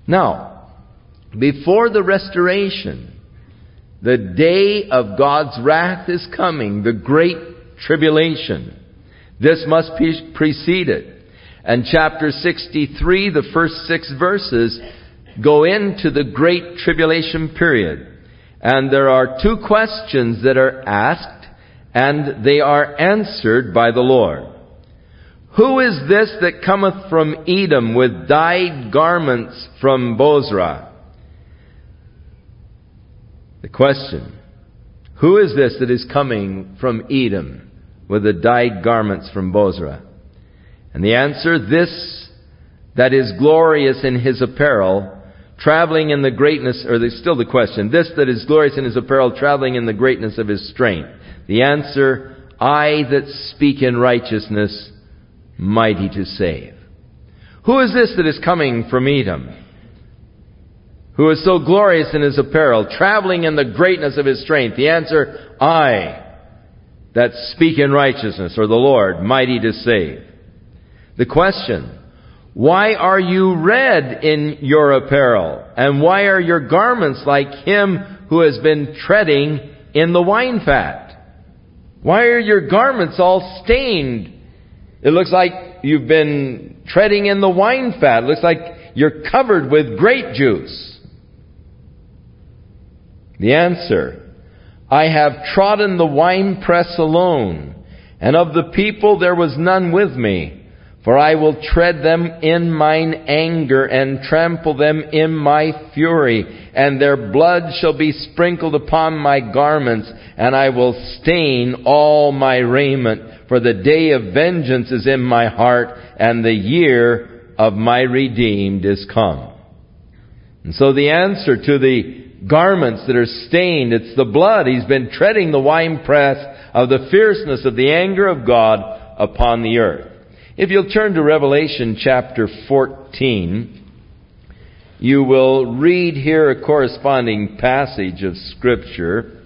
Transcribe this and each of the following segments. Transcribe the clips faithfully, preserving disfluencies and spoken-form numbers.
Now, before the restoration, the day of God's wrath is coming, the great tribulation. This must be preceded. And chapter sixty-three, the first six verses, go into the great tribulation period. And there are two questions that are asked, and they are answered by the Lord. Who is this that cometh from Edom with dyed garments from Bozrah? The question, who is this that is coming from Edom with the dyed garments from Bozrah? And the answer, this that is glorious in his apparel, traveling in the greatness, or there's still the question, this that is glorious in his apparel, traveling in the greatness of his strength. The answer, I that speak in righteousness, mighty to save. Who is this that is coming from Edom, who is so glorious in his apparel, traveling in the greatness of his strength? The answer, I that speak in righteousness, or the Lord, mighty to save. The question, why are you red in your apparel? And why are your garments like him who has been treading in the wine fat? Why are your garments all stained? It looks like you've been treading in the wine fat. It looks like you're covered with grape juice. The answer, I have trodden the winepress alone, and of the people there was none with me. For I will tread them in mine anger, and trample them in my fury, and their blood shall be sprinkled upon my garments, and I will stain all my raiment. For the day of vengeance is in my heart, and the year of my redeemed is come. And so the answer to the garments that are stained, it's the blood. He's been treading the winepress of the fierceness of the anger of God upon the earth. If you'll turn to Revelation chapter fourteen, you will read here a corresponding passage of Scripture.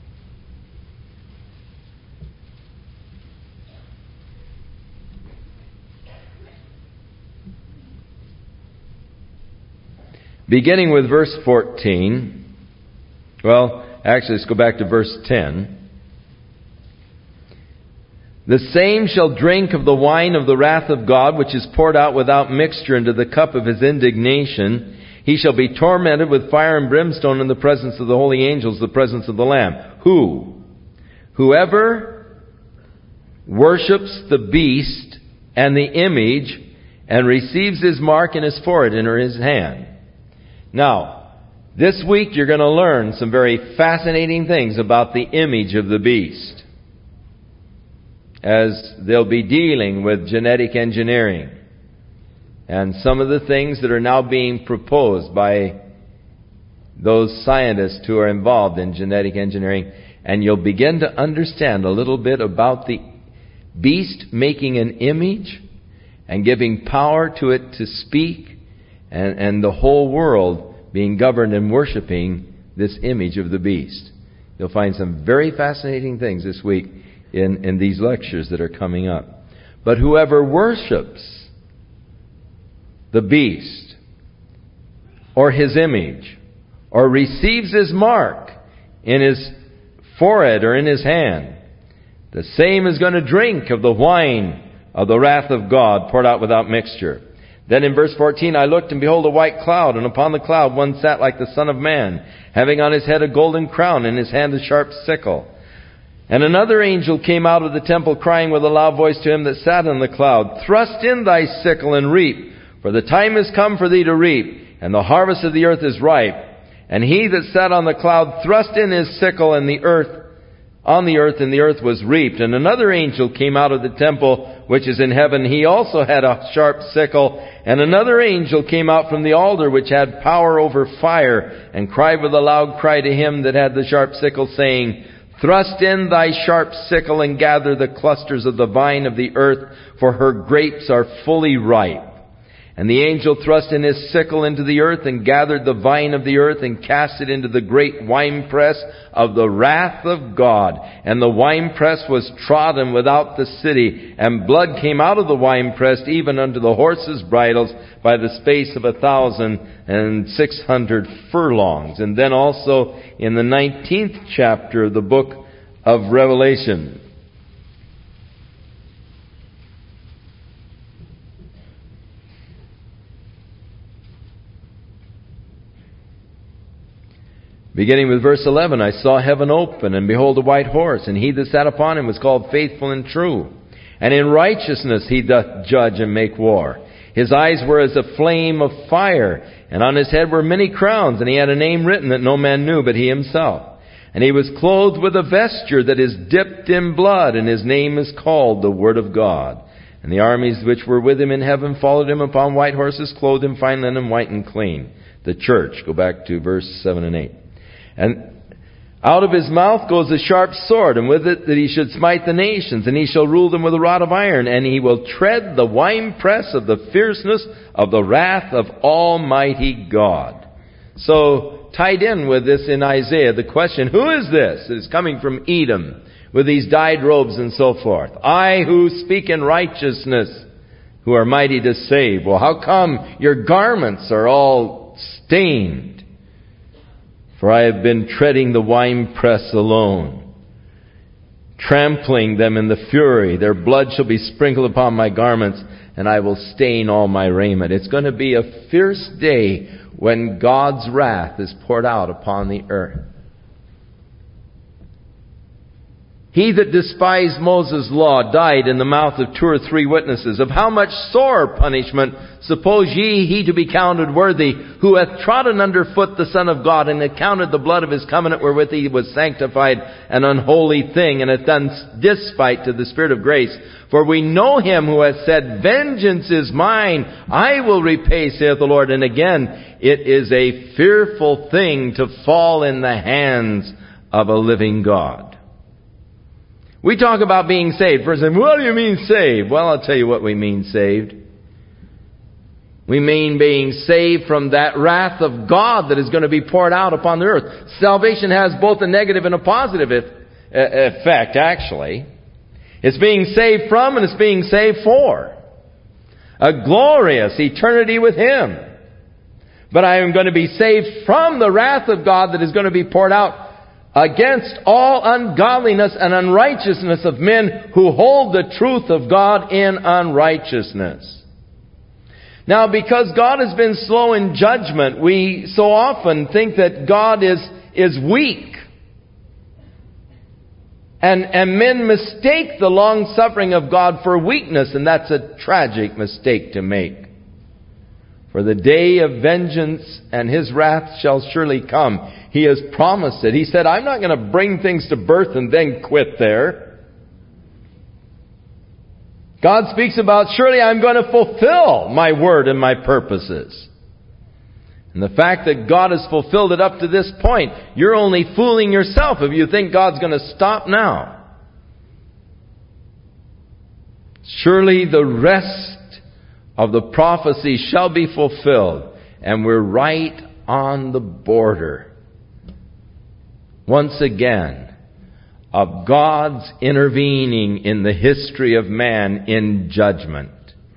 Beginning with verse fourteen. Well, actually, let's go back to verse ten. The same shall drink of the wine of the wrath of God, which is poured out without mixture into the cup of his indignation. He shall be tormented with fire and brimstone in the presence of the holy angels, the presence of the Lamb. Who? Whoever worships the beast and the image and receives his mark in his forehead and or his hand. Now, this week you're going to learn some very fascinating things about the image of the beast, as they'll be dealing with genetic engineering and some of the things that are now being proposed by those scientists who are involved in genetic engineering. And you'll begin to understand a little bit about the beast making an image and giving power to it to speak, and, and the whole world being governed and worshiping this image of the beast. You'll find some very fascinating things this week in, in these lectures that are coming up. But whoever worships the beast or his image or receives his mark in his forehead or in his hand, the same is going to drink of the wine of the wrath of God poured out without mixture. Then in verse fourteen, I looked, and behold, a white cloud, and upon the cloud one sat like the Son of Man, having on his head a golden crown, and in his hand a sharp sickle. And another angel came out of the temple, crying with a loud voice to him that sat on the cloud, Thrust in thy sickle and reap, for the time is come for thee to reap, and the harvest of the earth is ripe. And he that sat on the cloud thrust in his sickle, and the earth on the earth, and the earth was reaped. And another angel came out of the temple which is in heaven. He also had a sharp sickle. And another angel came out from the altar which had power over fire, and cried with a loud cry to him that had the sharp sickle, saying, Thrust in thy sharp sickle, and gather the clusters of the vine of the earth, for her grapes are fully ripe. And the angel thrust in his sickle into the earth and gathered the vine of the earth and cast it into the great winepress of the wrath of God. And the winepress was trodden without the city, and blood came out of the winepress even unto the horses' bridles by the space of a thousand and six hundred furlongs. And then also in the nineteenth chapter of the book of Revelation, beginning with verse eleven, I saw heaven open, and behold a white horse, and he that sat upon him was called Faithful and True. And in righteousness he doth judge and make war. His eyes were as a flame of fire, and on his head were many crowns, and he had a name written that no man knew but he himself. And he was clothed with a vesture that is dipped in blood, and his name is called the Word of God. And the armies which were with him in heaven followed him upon white horses, clothed in fine linen, white and clean. The church. Go back to verse seven and eight. And out of his mouth goes a sharp sword, and with it that he should smite the nations, and he shall rule them with a rod of iron, and he will tread the winepress of the fierceness of the wrath of Almighty God. So, tied in with this in Isaiah, the question, who is this? It is coming from Edom, with these dyed robes and so forth. I who speak in righteousness, who are mighty to save. Well, how come your garments are all stained? For I have been treading the winepress alone, trampling them in the fury. Their blood shall be sprinkled upon my garments, and I will stain all my raiment. It's going to be a fierce day when God's wrath is poured out upon the earth. He that despised Moses' law died in the mouth of two or three witnesses. Of how much sore punishment suppose ye he to be counted worthy, who hath trodden under foot the Son of God, and hath counted the blood of his covenant wherewith he was sanctified an unholy thing, and hath done despite to the Spirit of grace? For we know him who hath said, Vengeance is mine, I will repay, saith the Lord. And again, it is a fearful thing to fall in the hands of a living God. We talk about being saved. First, what do you mean saved? Well, I'll tell you what we mean saved. We mean being saved from that wrath of God that is going to be poured out upon the earth. Salvation has both a negative and a positive effect, actually. It's being saved from and it's being saved for. A glorious eternity with Him. But I am going to be saved from the wrath of God that is going to be poured out against all ungodliness and unrighteousness of men who hold the truth of God in unrighteousness. Now, because God has been slow in judgment, we so often think that God is, is weak. And, and men mistake the long suffering of God for weakness, and that's a tragic mistake to make. For the day of vengeance and His wrath shall surely come. He has promised it. He said, I'm not going to bring things to birth and then quit there. God speaks about, surely I'm going to fulfill my word and my purposes. And the fact that God has fulfilled it up to this point, you're only fooling yourself if you think God's going to stop now. Surely the rest of the prophecy shall be fulfilled. And we're right on the border, once again, of God's intervening in the history of man in judgment.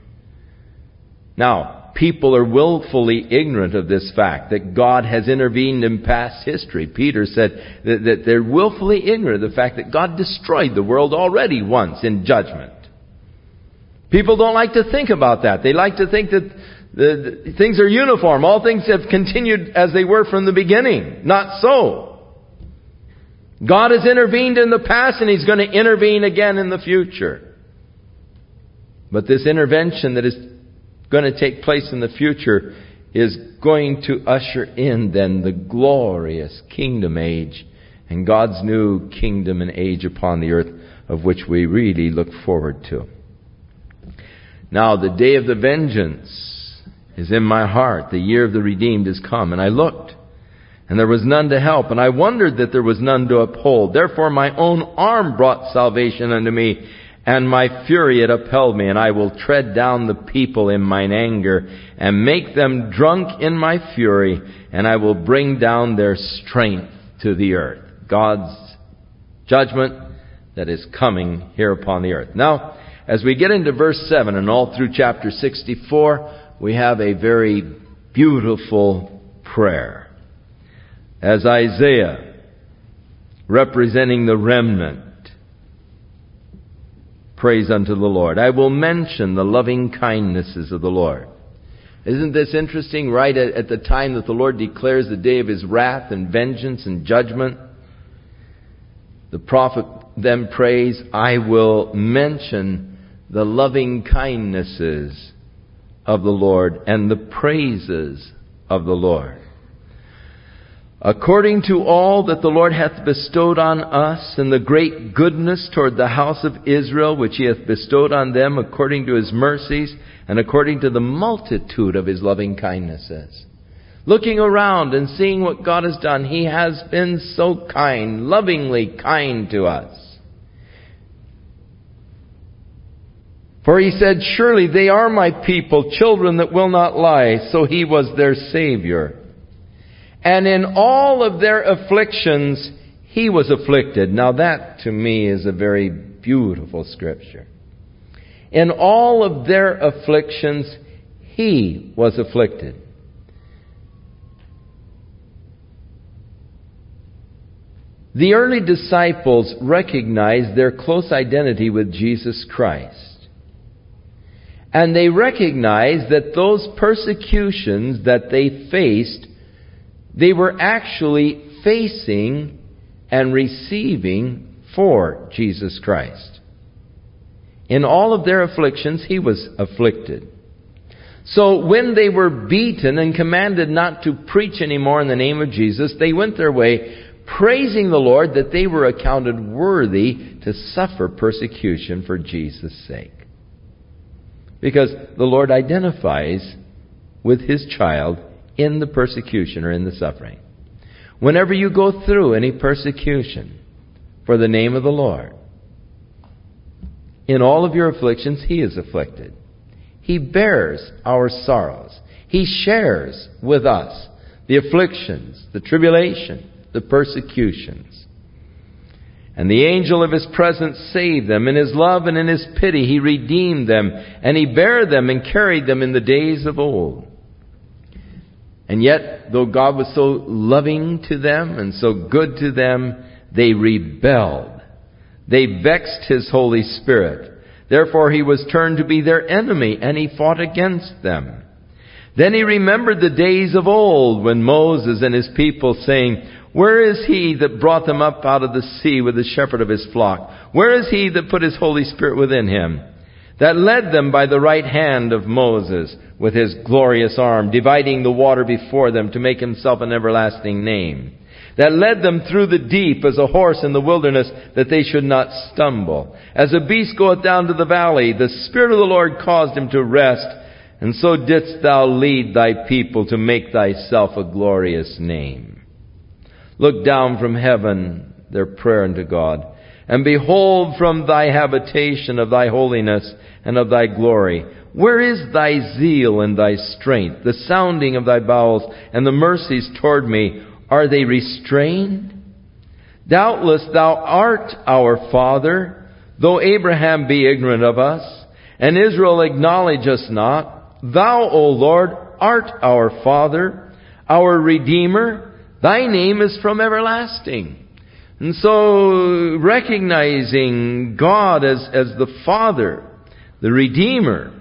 Now, people are willfully ignorant of this fact, that God has intervened in past history. Peter said that, that they're willfully ignorant of the fact that God destroyed the world already once in judgment. People don't like to think about that. They like to think that the, the things are uniform. All things have continued as they were from the beginning. Not so. God has intervened in the past and He's going to intervene again in the future. But this intervention that is going to take place in the future is going to usher in then the glorious kingdom age and God's new kingdom and age upon the earth, of which we really look forward to. Now, the day of the vengeance is in my heart. The year of the redeemed is come. And I looked, and there was none to help. And I wondered that there was none to uphold. Therefore my own arm brought salvation unto me. and my fury it upheld me, and I will tread down the people in mine anger, and make them drunk in my fury, and I will bring down their strength to the earth. God's judgment that is coming here upon the earth. Now, as we get into verse seven and all through chapter sixty-four, we have a very beautiful prayer. As Isaiah, representing the remnant, prays unto the Lord, I will mention the loving kindnesses of the Lord. Isn't this interesting? Right at, at the time that the Lord declares the day of His wrath and vengeance and judgment, the prophet then prays, I will mention the loving kindnesses of the Lord and the praises of the Lord. According to all that the Lord hath bestowed on us, and the great goodness toward the house of Israel, which He hath bestowed on them according to His mercies, and according to the multitude of His loving kindnesses. Looking around and seeing what God has done, He has been so kind, lovingly kind to us. For He said, surely they are my people, children that will not lie. So He was their Savior. And in all of their afflictions, He was afflicted. Now that, to me, is a very beautiful scripture. In all of their afflictions, He was afflicted. The early disciples recognized their close identity with Jesus Christ. And they recognized that those persecutions that they faced, they were actually facing and receiving for Jesus Christ. In all of their afflictions, He was afflicted. So when they were beaten and commanded not to preach anymore in the name of Jesus, they went their way praising the Lord that they were accounted worthy to suffer persecution for Jesus' sake. Because the Lord identifies with His child in the persecution or in the suffering. Whenever you go through any persecution for the name of the Lord, in all of your afflictions, He is afflicted. He bears our sorrows. He shares with us the afflictions, the tribulation, the persecutions. And the angel of His presence saved them. In His love and in His pity He redeemed them. And He bare them and carried them in the days of old. And yet, though God was so loving to them and so good to them, they rebelled. They vexed His Holy Spirit. Therefore He was turned to be their enemy, and He fought against them. Then He remembered the days of old, when Moses and his people saying, where is He that brought them up out of the sea with the shepherd of His flock? Where is He that put His Holy Spirit within him? That led them by the right hand of Moses with His glorious arm, dividing the water before them to make Himself an everlasting name. That led them through the deep as a horse in the wilderness, that they should not stumble. As a beast goeth down to the valley, the Spirit of the Lord caused him to rest. And so didst Thou lead Thy people to make Thyself a glorious name. Look down from heaven, their prayer unto God, and behold from Thy habitation of Thy holiness and of Thy glory. Where is Thy zeal and Thy strength, the sounding of Thy bowels, and the mercies toward me? Are they restrained? Doubtless Thou art our Father, though Abraham be ignorant of us, and Israel acknowledge us not. Thou, O Lord, art our Father, our Redeemer. Thy name is from everlasting. And so, recognizing God as, as the Father, the Redeemer.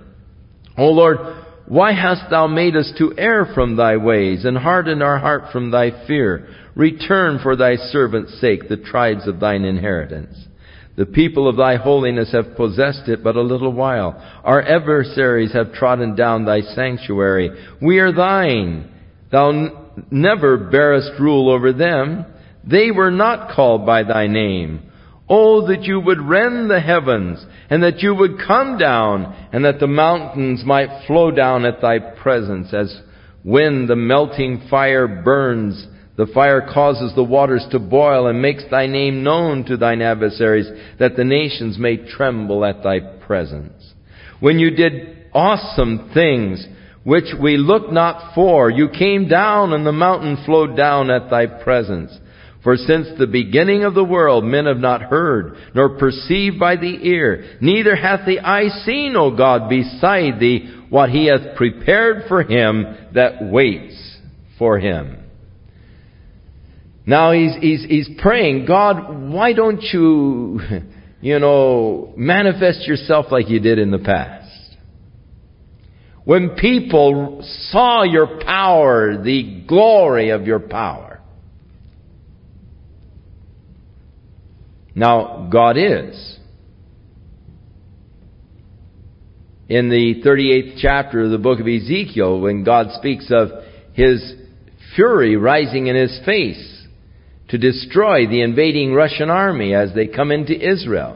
O Lord, why hast Thou made us to err from Thy ways, and hardened our heart from Thy fear? Return for Thy servant's sake the tribes of Thine inheritance. The people of Thy holiness have possessed it but a little while. Our adversaries have trodden down Thy sanctuary. We are Thine. Thou n- never bearest rule over them. They were not called by Thy name. Oh, that You would rend the heavens, and that You would come down, and that the mountains might flow down at Thy presence, as when the melting fire burns The fire causes the waters to boil and makes thy name known to thine adversaries, that the nations may tremble at thy presence. When you did awesome things which we looked not for, you came down and the mountain flowed down at thy presence. For since the beginning of the world men have not heard, nor perceived by the ear, neither hath the eye seen, O God, beside thee, what he hath prepared for him that waits for him. Now he's, he's, he's praying, God, why don't you, you know, manifest yourself like you did in the past? When people saw your power, the glory of your power. Now, God is. In the thirty-eighth chapter of the book of Ezekiel, when God speaks of His fury rising in His face to destroy the invading Russian army as they come into Israel,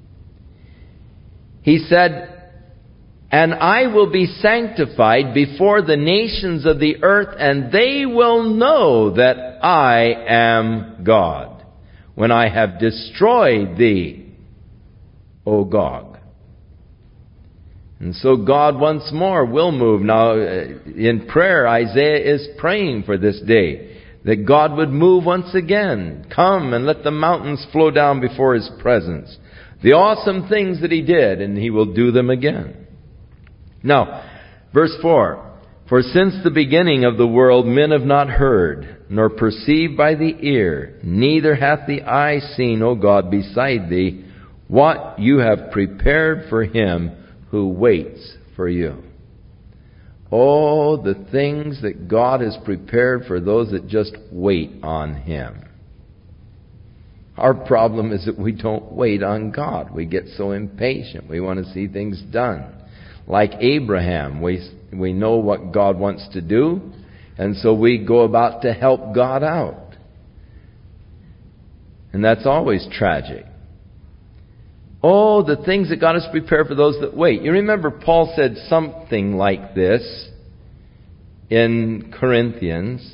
He said, "And I will be sanctified before the nations of the earth, and they will know that I am God, when I have destroyed thee, O Gog." And so God once more will move. Now, in prayer, Isaiah is praying for this day, that God would move once again. Come and let the mountains flow down before His presence. The awesome things that He did, and He will do them again. Now, verse four. For since the beginning of the world men have not heard, nor perceived by the ear, neither hath the eye seen, O God, beside thee, what you have prepared for him who waits for you. Oh, the things that God has prepared for those that just wait on Him. Our problem is that we don't wait on God. We get so impatient. We want to see things done. Like Abraham, we, we know what God wants to do, and so we go about to help God out. And that's always tragic. Oh, the things that God has prepared for those that wait. You remember Paul said something like this in Corinthians.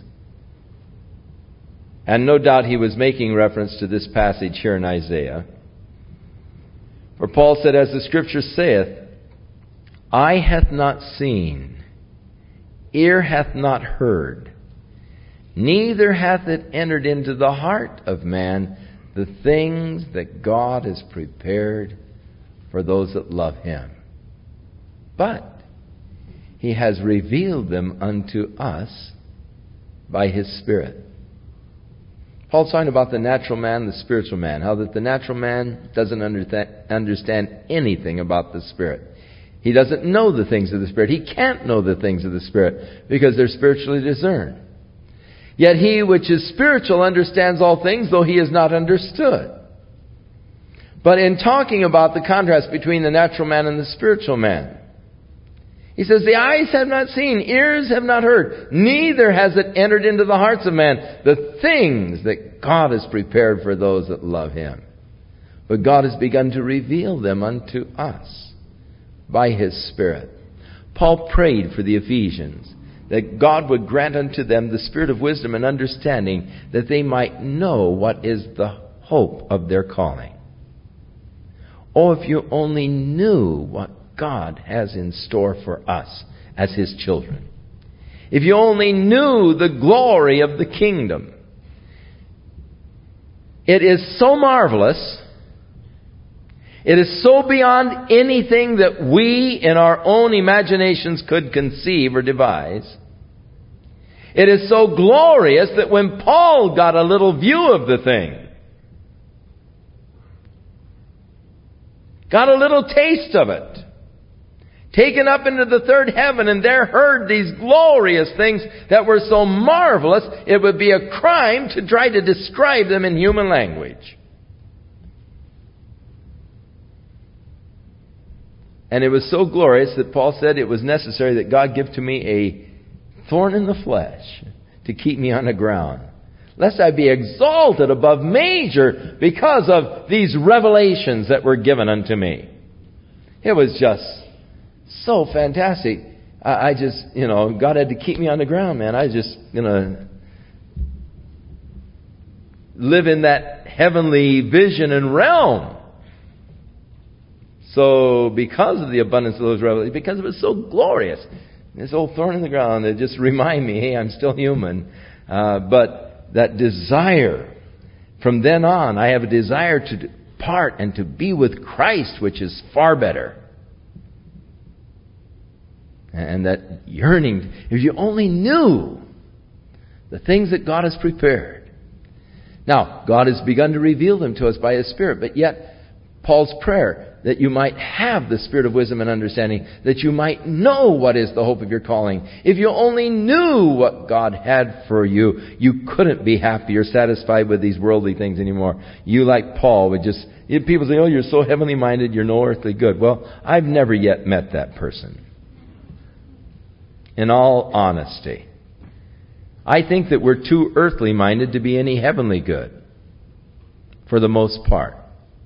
And no doubt he was making reference to this passage here in Isaiah. For Paul said, as the Scripture saith, eye hath not seen, ear hath not heard, neither hath it entered into the heart of man the things that God has prepared for those that love Him. But He has revealed them unto us by His Spirit. Paul's talking about the natural man, the spiritual man. How that the natural man doesn't understand anything about the Spirit. He doesn't know the things of the Spirit. He can't know the things of the Spirit because they're spiritually discerned. Yet he which is spiritual understands all things, though he is not understood. But in talking about the contrast between the natural man and the spiritual man, he says, the eyes have not seen, ears have not heard, neither has it entered into the hearts of man the things that God has prepared for those that love Him. But God has begun to reveal them unto us by His Spirit. Paul prayed for the Ephesians that God would grant unto them the spirit of wisdom and understanding, that they might know what is the hope of their calling. Oh, if you only knew what God has in store for us as His children. If you only knew the glory of the kingdom. It is so marvelous. It is so beyond anything that we in our own imaginations could conceive or devise. It is so glorious that when Paul got a little view of the thing, got a little taste of it, taken up into the third heaven and there heard these glorious things that were so marvelous, it would be a crime to try to describe them in human language. And it was so glorious that Paul said it was necessary that God give to me a thorn in the flesh to keep me on the ground, lest I be exalted above measure because of these revelations that were given unto me. It was just so fantastic. I, I just, you know, God had to keep me on the ground, man. I just, you know, live in that heavenly vision and realm. So because of the abundance of those revelations, because it was so glorious, this old thorn in the ground, it just remind me, hey, I'm still human. Uh, but that desire, from then on, I have a desire to depart and to be with Christ, which is far better. And that yearning, if you only knew the things that God has prepared. Now, God has begun to reveal them to us by His Spirit, but yet, Paul's prayer, that you might have the spirit of wisdom and understanding, that you might know what is the hope of your calling. If you only knew what God had for you, you couldn't be happy or satisfied with these worldly things anymore. You, like Paul, would just, people say, oh, you're so heavenly minded, you're no earthly good. Well, I've never yet met that person. In all honesty, I think that we're too earthly minded to be any heavenly good, for the most part.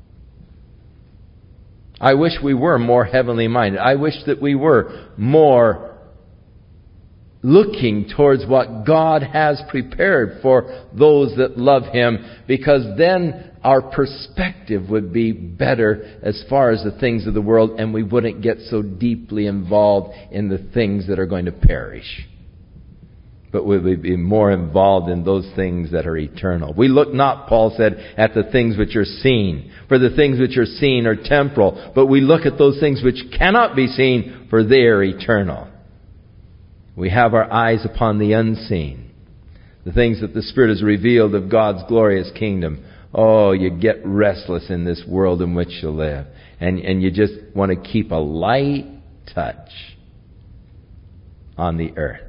I wish we were more heavenly minded. I wish that we were more looking towards what God has prepared for those that love Him, because then our perspective would be better as far as the things of the world, and we wouldn't get so deeply involved in the things that are going to perish. But we would be more involved in those things that are eternal. We look not, Paul said, at the things which are seen, for the things which are seen are temporal. But we look at those things which cannot be seen, for they are eternal. We have our eyes upon the unseen, the things that the Spirit has revealed of God's glorious kingdom. Oh, you get restless in this world in which you live. And, and you just want to keep a light touch on the earth.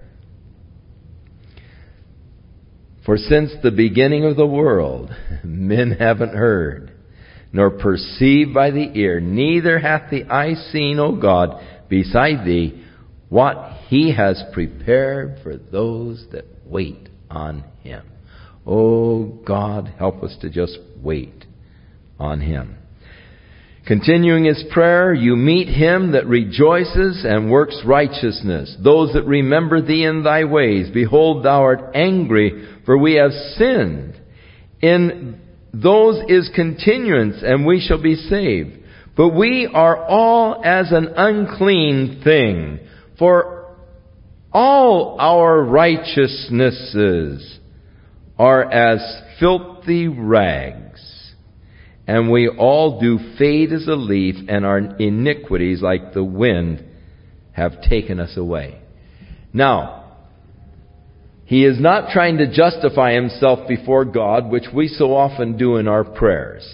For since the beginning of the world, men haven't heard, nor perceived by the ear, neither hath the eye seen, O God, beside Thee, what He has prepared for those that wait on Him. Oh, God, help us to just wait on Him. Continuing his prayer, you meet him that rejoices and works righteousness, those that remember Thee in Thy ways. Behold, Thou art angry, for we have sinned. In those is continuance, and we shall be saved. But we are all as an unclean thing, for all our righteousnesses are as filthy rags. And we all do fade as a leaf, and our iniquities, like the wind, have taken us away. Now, he is not trying to justify himself before God, which we so often do in our prayers.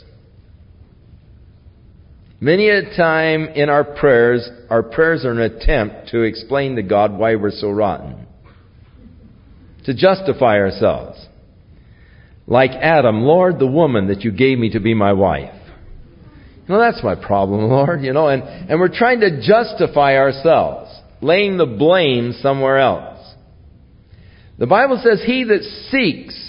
Many a time in our prayers, our prayers are an attempt to explain to God why we're so rotten. To justify ourselves. Like Adam, Lord, the woman that You gave me to be my wife. You know, that's my problem, Lord, you know, and, and we're trying to justify ourselves, laying the blame somewhere else. The Bible says, he that seeks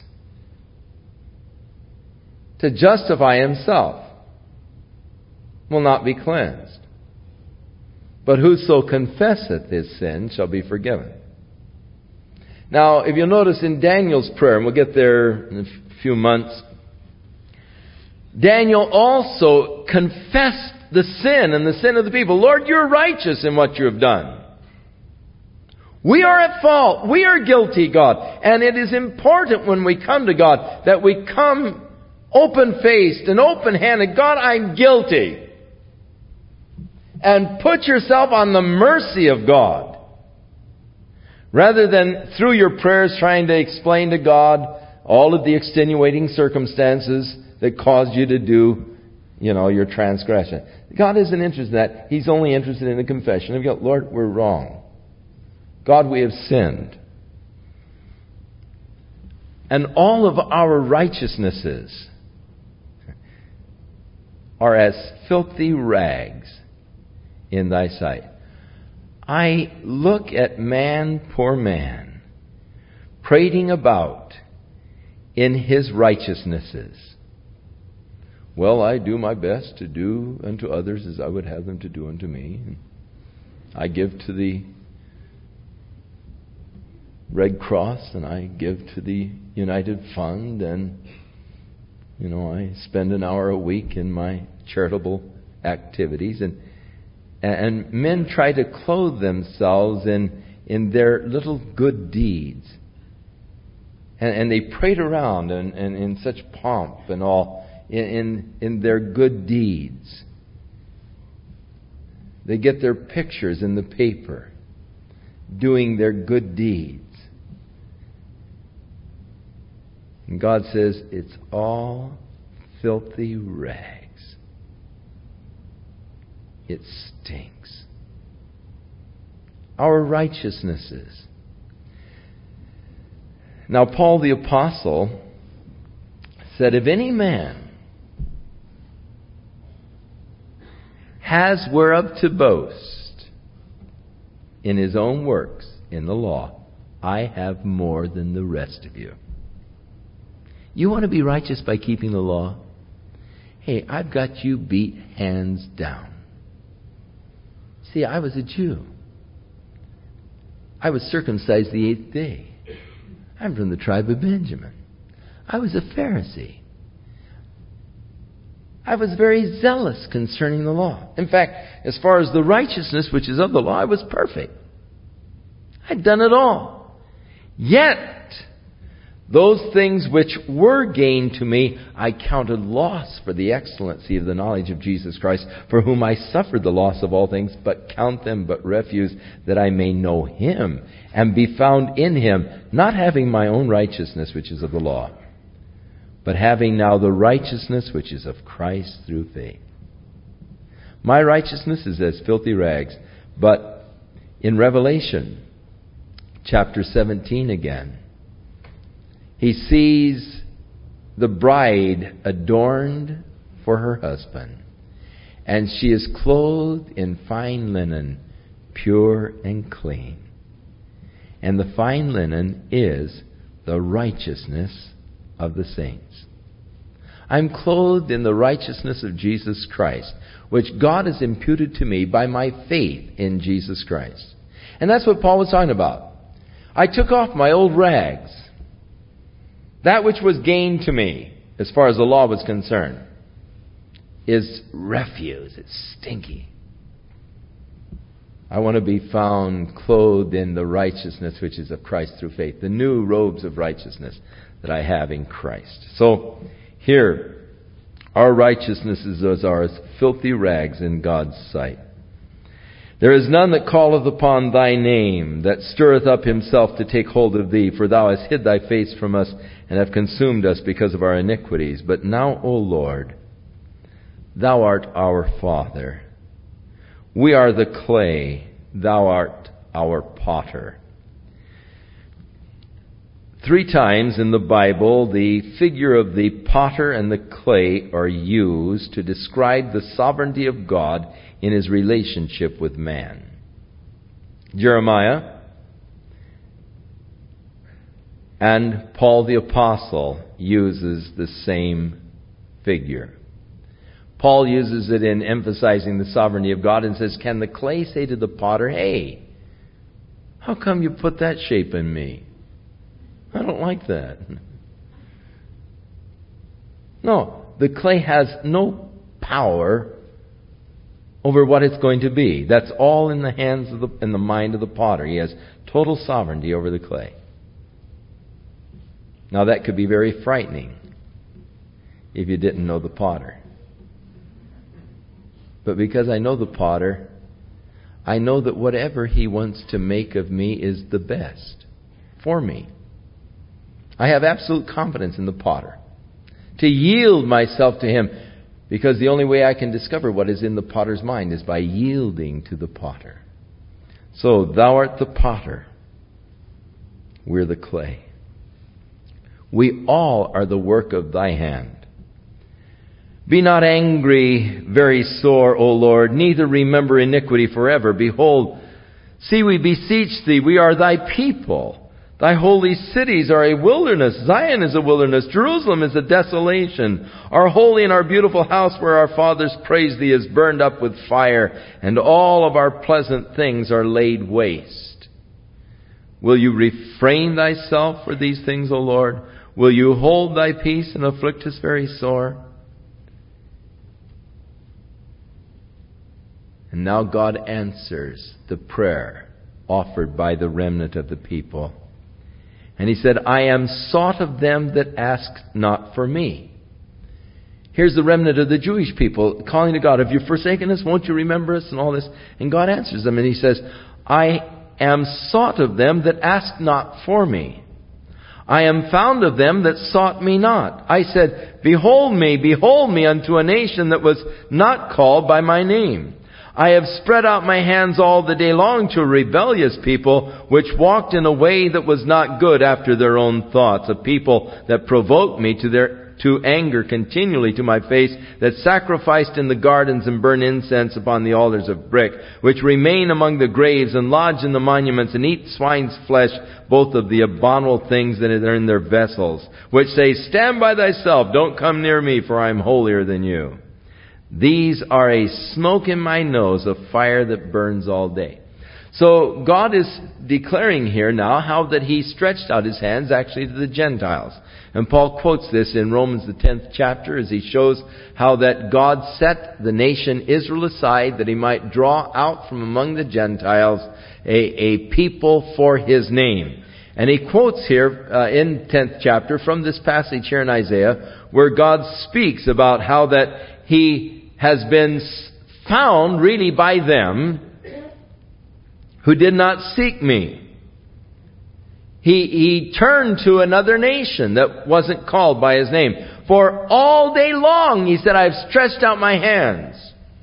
to justify himself will not be cleansed. But whoso confesseth his sin shall be forgiven. Now, if you'll notice in Daniel's prayer, and we'll get there in a few months, Daniel also confessed the sin and the sin of the people. Lord, You're righteous in what You have done. We are at fault. We are guilty, God. And it is important when we come to God that we come open-faced and open-handed. God, I'm guilty. And put yourself on the mercy of God. Rather than through your prayers trying to explain to God all of the extenuating circumstances that caused you to do, you know, your transgression. God isn't interested in that. He's only interested in the confession of God. Lord, we're wrong. God, we have sinned. And all of our righteousnesses are as filthy rags in Thy sight. I look at man, poor man, prating about in his righteousnesses. Well, I do my best to do unto others as I would have them to do unto me. I give to the Red Cross, and I give to the United Fund, and You know, I spend an hour a week in my charitable activities, and and men try to clothe themselves in in their little good deeds. And, and they parade around and in, in, in such pomp and all in, in in their good deeds. They get their pictures in the paper doing their good deeds. And God says, it's all filthy rags. It stinks. Our righteousnesses. Now, Paul the Apostle said, if any man has whereof to boast in his own works in the law, I have more than the rest of you. You want to be righteous by keeping the law? Hey, I've got you beat hands down. See, I was a Jew. I was circumcised the eighth day. I'm from the tribe of Benjamin. I was a Pharisee. I was very zealous concerning the law. In fact, as far as the righteousness which is of the law, I was perfect. I'd done it all. Yet, those things which were gain to me, I counted loss for the excellency of the knowledge of Jesus Christ, for whom I suffered the loss of all things, but count them but refuse, that I may know Him, and be found in Him, not having my own righteousness which is of the law, but having now the righteousness which is of Christ through faith. My righteousness is as filthy rags, but in Revelation chapter seventeen again, he sees the bride adorned for her husband, and she is clothed in fine linen, pure and clean. And the fine linen is the righteousness of the saints. I'm clothed in the righteousness of Jesus Christ, which God has imputed to me by my faith in Jesus Christ. And that's what Paul was talking about. I took off my old rags. That which was gain to me, as far as the law was concerned, is refuse. It's stinky. I want to be found clothed in the righteousness which is of Christ through faith. The new robes of righteousness that I have in Christ. So, here, our righteousnesses are as filthy rags in God's sight. There is none that calleth upon thy name, that stirreth up himself to take hold of thee. For thou hast hid thy face from us, and have consumed us because of our iniquities. But now, O Lord, thou art our Father. We are the clay, thou art our potter. Three times in the Bible, the figure of the potter and the clay are used to describe the sovereignty of God in His relationship with man. Jeremiah and Paul the Apostle uses the same figure. Paul uses it in emphasizing the sovereignty of God and says, can the clay say to the potter, hey, how come you put that shape in me? I don't like that. No, the clay has no power over what it's going to be. That's all in the hands of the, in the mind of the potter. He has total sovereignty over the clay. Now that could be very frightening if you didn't know the potter. But because I know the potter, I know that whatever he wants to make of me is the best for me. I have absolute confidence in the potter. To yield myself to him, because the only way I can discover what is in the potter's mind is by yielding to the potter. So, thou art the potter. We're the clay. We all are the work of thy hand. Be not angry, very sore, O Lord, neither remember iniquity forever. Behold, see, we beseech thee, we are thy people. Thy holy cities are a wilderness. Zion is a wilderness. Jerusalem is a desolation. Our holy and our beautiful house where our fathers praised thee is burned up with fire, and all of our pleasant things are laid waste. Will you refrain thyself for these things, O Lord? Will you hold thy peace and afflict us very sore? And now God answers the prayer offered by the remnant of the people. And He said, I am sought of them that ask not for me. Here's the remnant of the Jewish people calling to God, have you forsaken us? Won't you remember us? And all this. And God answers them and He says, I am sought of them that ask not for me. I am found of them that sought me not. I said, behold me, behold me unto a nation that was not called by my name. I have spread out my hands all the day long to a rebellious people, which walked in a way that was not good after their own thoughts, a people that provoked me to their to anger continually to my face, that sacrificed in the gardens and burn incense upon the altars of brick, which remain among the graves and lodge in the monuments, and eat swine's flesh, both of the abominable things that are in their vessels, which say, stand by thyself, don't come near me, for I am holier than you. These are a smoke in my nose, a fire that burns all day. So God is declaring here now how that He stretched out His hands actually to the Gentiles. And Paul quotes this in Romans the tenth chapter as he shows how that God set the nation Israel aside that He might draw out from among the Gentiles a, a people for His name. And he quotes here uh, in tenth chapter from this passage here in Isaiah where God speaks about how that He has been found really by them who did not seek me. He, he turned to another nation that wasn't called by His name. For all day long, He said, I've stretched out my hands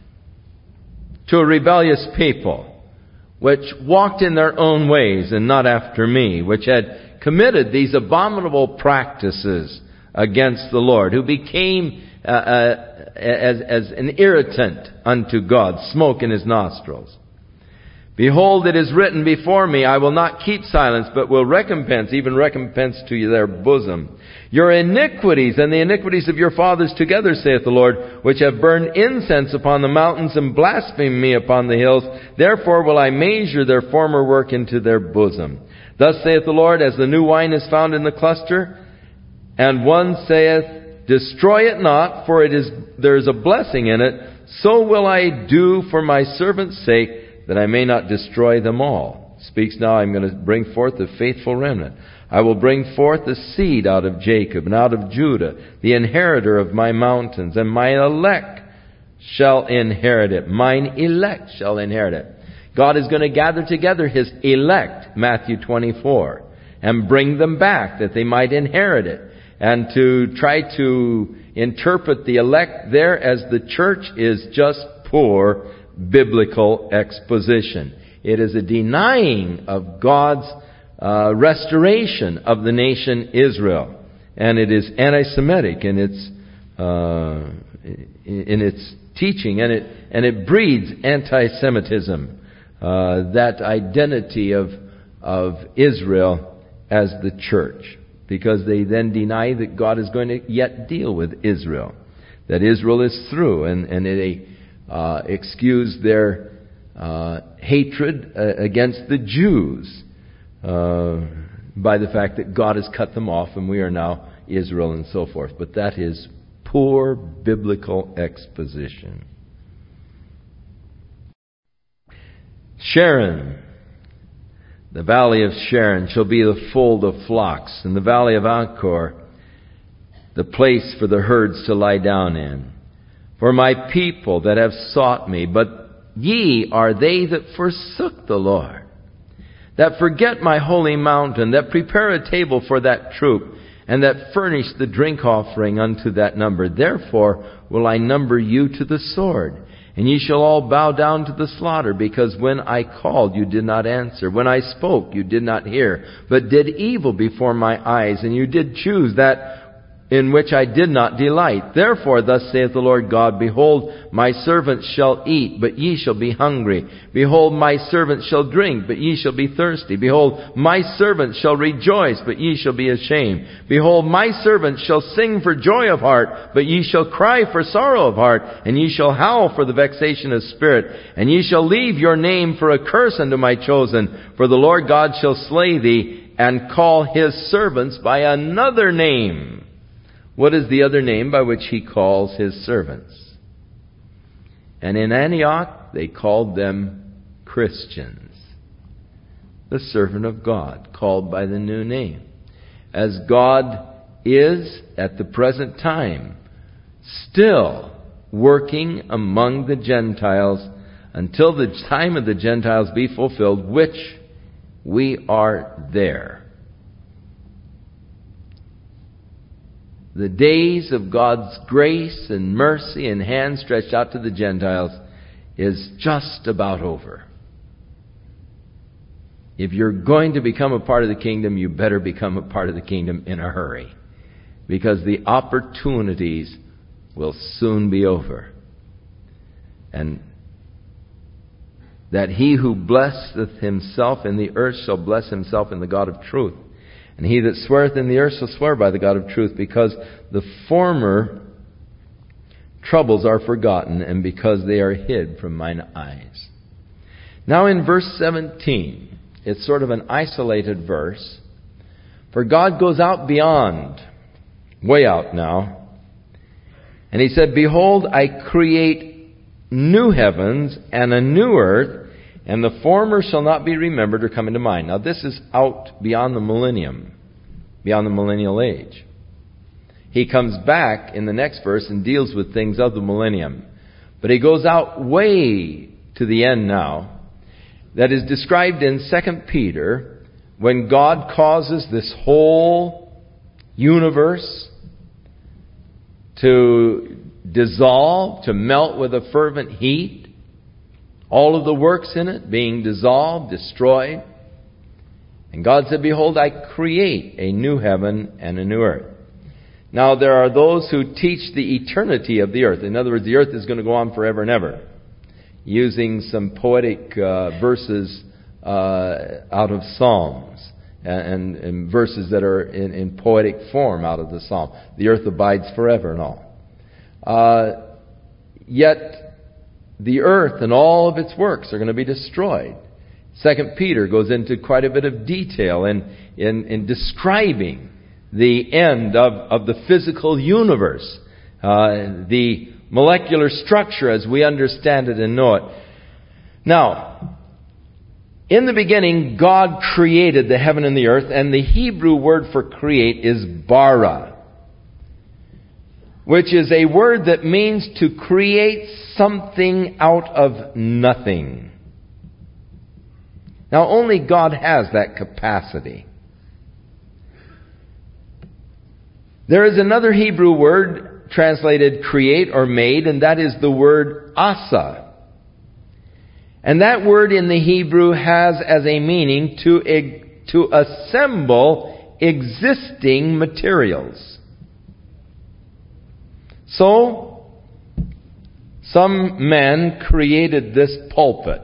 to a rebellious people, which walked in their own ways and not after me, which had committed these abominable practices against the Lord, who became uh, uh, as, as an irritant unto God, smoke in His nostrils. Behold, it is written before me, I will not keep silence, but will recompense, even recompense to their bosom. Your iniquities and the iniquities of your fathers together, saith the Lord, which have burned incense upon the mountains and blasphemed me upon the hills. Therefore will I measure their former work into their bosom. Thus saith the Lord, as the new wine is found in the cluster, and one saith, destroy it not, for it is there is a blessing in it, so will I do for my servant's sake, that I may not destroy them all. Speaks now, I'm going to bring forth the faithful remnant. I will bring forth the seed out of Jacob and out of Judah, the inheritor of my mountains, and my elect shall inherit it. Mine elect shall inherit it. God is going to gather together His elect, Matthew twenty-four, and bring them back that they might inherit it. And to try to interpret the elect there as the church is just poor biblical exposition. It is a denying of God's uh, restoration of the nation Israel, and it is anti-Semitic in its uh, in its teaching, and it and it breeds anti-Semitism. Uh, that identity of of Israel as the church, because they then deny that God is going to yet deal with Israel, that Israel is through, and and it. Uh, excuse their uh, hatred uh, against the Jews uh, by the fact that God has cut them off and we are now Israel and so forth. But that is poor biblical exposition. Sharon, the valley of Sharon, shall be the fold of flocks, and the valley of Achor, the place for the herds to lie down in. For my people that have sought me, but ye are they that forsook the Lord, that forget my holy mountain, that prepare a table for that troop, and that furnish the drink offering unto that number. Therefore will I number you to the sword, and ye shall all bow down to the slaughter, because when I called you did not answer, when I spoke you did not hear, but did evil before my eyes, and you did choose that in which I did not delight. Therefore, thus saith the Lord God, Behold, my servants shall eat, but ye shall be hungry. Behold, my servants shall drink, but ye shall be thirsty. Behold, my servants shall rejoice, but ye shall be ashamed. Behold, my servants shall sing for joy of heart, but ye shall cry for sorrow of heart, and ye shall howl for the vexation of spirit. And ye shall leave your name for a curse unto my chosen, for the Lord God shall slay thee, and call his servants by another name. What is the other name by which he calls his servants? And in Antioch, they called them Christians. The servant of God, called by the new name. As God is, at the present time, still working among the Gentiles until the time of the Gentiles be fulfilled, which we are there. The days of God's grace and mercy and hand stretched out to the Gentiles is just about over. If you're going to become a part of the kingdom, you better become a part of the kingdom in a hurry, because the opportunities will soon be over. And that he who blesseth himself in the earth shall bless himself in the God of truth. And he that sweareth in the earth shall swear by the God of truth, because the former troubles are forgotten, and because they are hid from mine eyes. Now in verse seventeen, it's sort of an isolated verse. For God goes out beyond, way out now. And he said, Behold, I create new heavens and a new earth, and the former shall not be remembered or come into mind. Now this is out beyond the millennium, beyond the millennial age. He comes back in the next verse and deals with things of the millennium. But he goes out way to the end now. That is described in Second Peter, when God causes this whole universe to dissolve, to melt with a fervent heat. All of the works in it being dissolved, destroyed. And God said, Behold, I create a new heaven and a new earth. Now there are those who teach the eternity of the earth. In other words, the earth is going to go on forever and ever. Using some poetic uh, verses uh, out of Psalms. And, and verses that are in, in poetic form out of the Psalm. The earth abides forever and all. Uh, yet the earth and all of its works are going to be destroyed. Second Peter goes into quite a bit of detail in, in, in describing the end of, of the physical universe. Uh, the molecular structure as we understand it and know it. Now, in the beginning, God created the heaven and the earth, and the Hebrew word for create is bara, which is a word that means to create something out of nothing. Now, only God has that capacity. There is another Hebrew word translated create or made, and that is the word asa. And that word in the Hebrew has as a meaning to, to assemble existing materials. So, some man created this pulpit.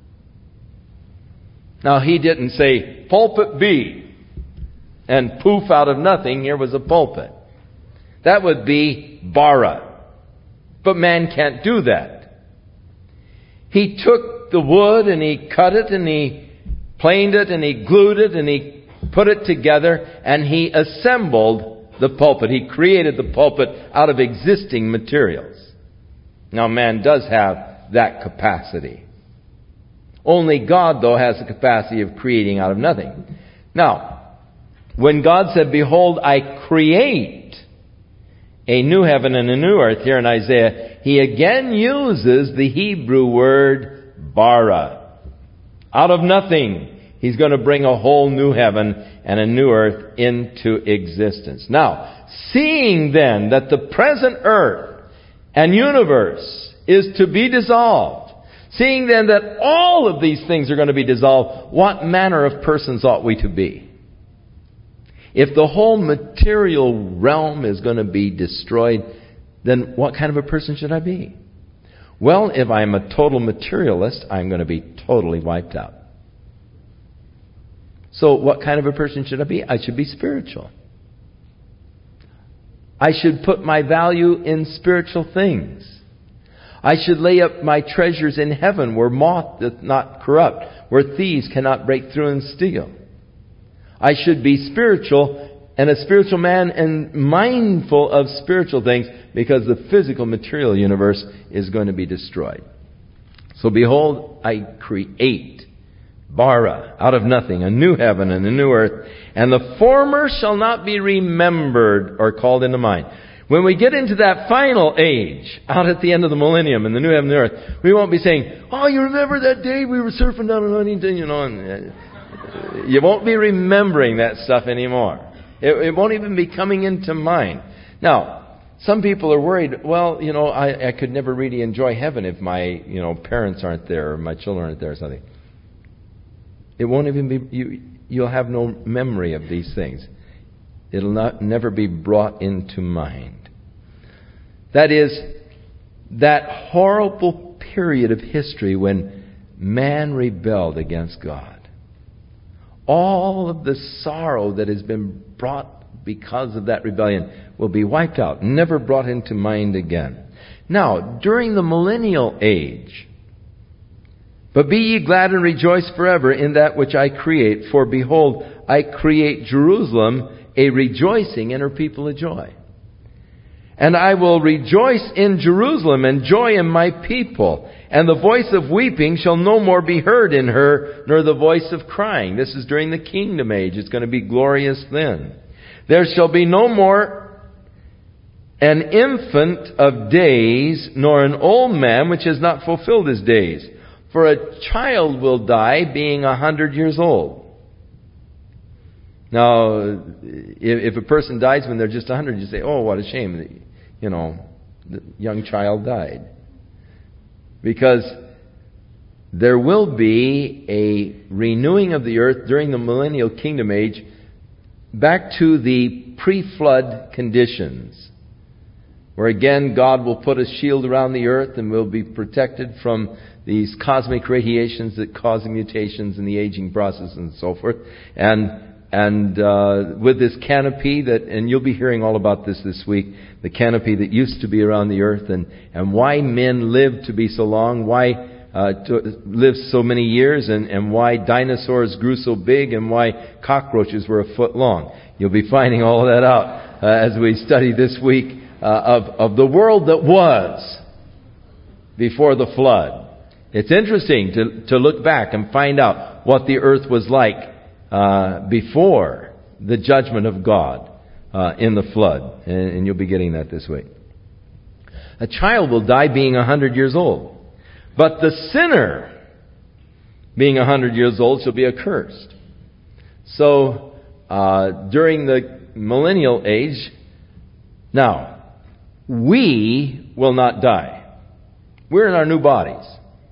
Now, he didn't say, pulpit B, and poof, out of nothing, here was a pulpit. That would be bara. But man can't do that. He took the wood and he cut it and he planed it and he glued it and he put it together and he assembled the pulpit. He created the pulpit out of existing materials. Now, man does have that capacity. Only God, though, has the capacity of creating out of nothing. Now, when God said, Behold, I create a new heaven and a new earth here in Isaiah, He again uses the Hebrew word bara. Out of nothing, He's going to bring a whole new heaven and a new earth into existence. Now, seeing then that the present earth and universe is to be dissolved, seeing then that all of these things are going to be dissolved, what manner of persons ought we to be? If the whole material realm is going to be destroyed, then what kind of a person should I be? Well, if I'm a total materialist, I'm going to be totally wiped out. So what kind of a person should I be? I should be spiritual. I should put my value in spiritual things. I should lay up my treasures in heaven where moth doth not corrupt, where thieves cannot break through and steal. I should be spiritual and a spiritual man and mindful of spiritual things, because the physical material universe is going to be destroyed. So behold, I create, bara, out of nothing, a new heaven and a new earth, and the former shall not be remembered or called into mind. When we get into that final age, out at the end of the millennium in the new heaven and the earth, we won't be saying, oh, you remember that day we were surfing down in Huntington, you know, and you won't be remembering that stuff anymore. It, it won't even be coming into mind. Now, some people are worried, well, you know, I, I could never really enjoy heaven if my, you know, parents aren't there or my children aren't there or something. It won't even be, you, you'll have no memory of these things. It'll not never be brought into mind. That is, that horrible period of history when man rebelled against God. All of the sorrow that has been brought because of that rebellion will be wiped out, never brought into mind again. Now, during the millennial age, but be ye glad and rejoice forever in that which I create, for behold, I create Jerusalem a rejoicing and her people a joy. And I will rejoice in Jerusalem and joy in my people. And the voice of weeping shall no more be heard in her, nor the voice of crying. This is during the kingdom age. It's going to be glorious then. There shall be no more an infant of days, nor an old man which has not fulfilled his days. For a child will die being a hundred years old. Now, if, if a person dies when they're just a hundred, you say, oh, what a shame that, you know, the young child died. Because there will be a renewing of the earth during the millennial kingdom age back to the pre-flood conditions, where again God will put a shield around the earth and will be protected from these cosmic radiations that cause mutations in the aging process and so forth. And and uh, with this canopy that, and you'll be hearing all about this this week, the canopy that used to be around the earth, and, and why men lived to be so long, why uh, to live so many years, and, and why dinosaurs grew so big, and why cockroaches were a foot long. You'll be finding all of that out uh, as we study this week uh, of, of the world that was before the flood. It's interesting to, to look back and find out what the earth was like uh, before the judgment of God uh, in the flood. And, and you'll be getting that this week. A child will die being a hundred years old. But the sinner, being a hundred years old, shall be accursed. So, uh, during the millennial age, now, we will not die. We're in our new bodies.